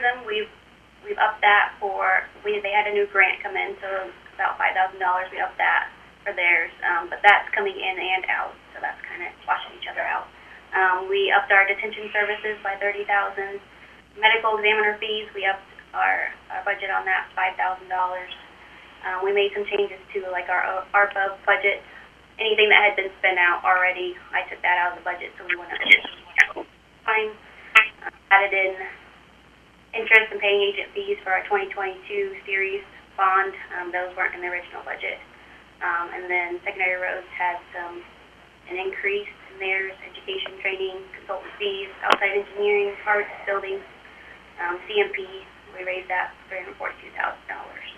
them, we've upped that they had a new grant come in, so about $5,000. We upped that for theirs, but that's coming in and out, so that's kind of washing each other out. We upped our detention services by $30,000. Medical examiner fees, we upped our budget on that $5,000. We made some changes to like our ARPA budget. Anything that had been spent out already, I took that out of the budget, so we went up. Added in interest and paying agent fees for our 2022 series bond. Those weren't in the original budget. And then secondary roads had an increase in theirs: education, training, consultant fees, outside engineering, parts, buildings, CMP. We raised that $342,000.